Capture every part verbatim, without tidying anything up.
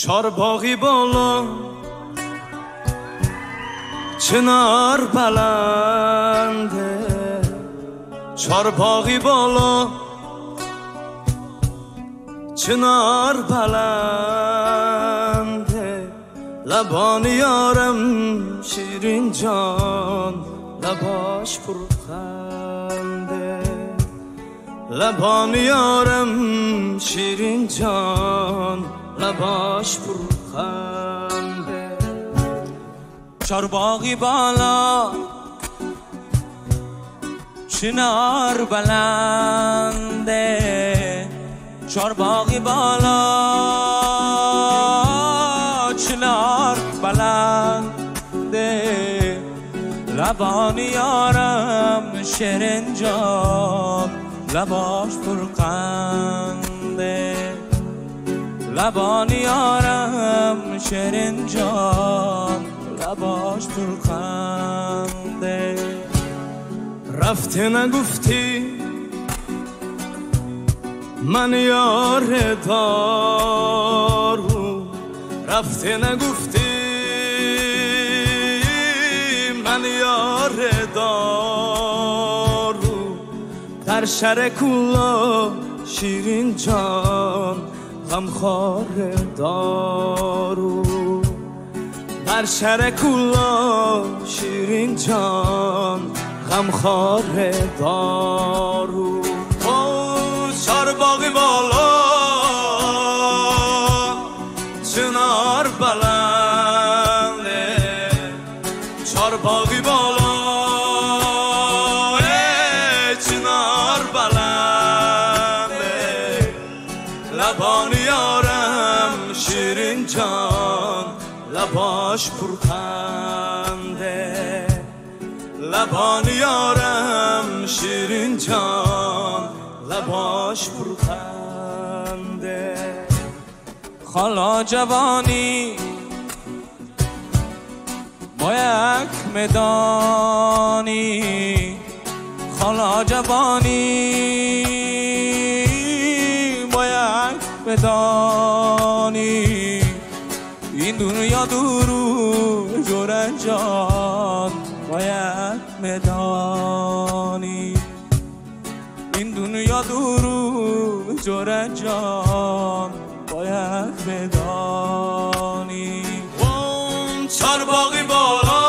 چار باغی بالا چنار بلنده، چار باغی بالا چنار بلنده، لبان یارم شیرین جان لباش پرخنده، لبان یارم شیرین جان لباش پرخنده. چار باغی بالا چنار بلنده، چار باغی بالا چنار بلنده، لبان یارم شیرین جان لباش پرخنده، لبان یارم شیرین جان لباش پرخنده. رفتی نگفتی من یار دارو، رفتی نگفتی من یار دارو، در شر کولا شیرین جان غمخوار دارو، در شر کولا شیرین جان غمخوار دارو. چار باغی بالا چنار بلنده، چار باغی بالا چنار بلنده، لبان یارم شیرین جان لباش پرخنده، لبان یارم شیرین جان لباش پرخنده. خالا جوانی با یک مدانی، خالا جوانی با یک مدانی، این دنیا دورو جور جان با یک مدانی، این دنیا دورو جور جان با یک مدانی. چار باغی بالا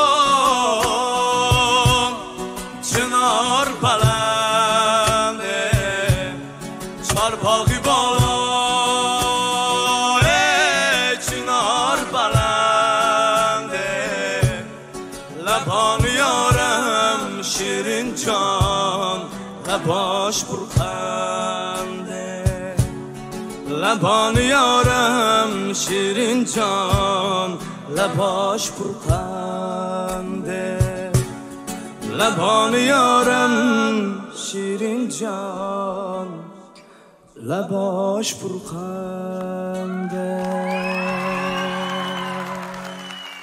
چنار بلنده، چار باغی بالا چنار بلنده، لبان یارم شیرین جان لباش پرخنده، لبان یارم شیرین جان لباش پرخنده، لبان یارم شیرین جان لباش پرخنده.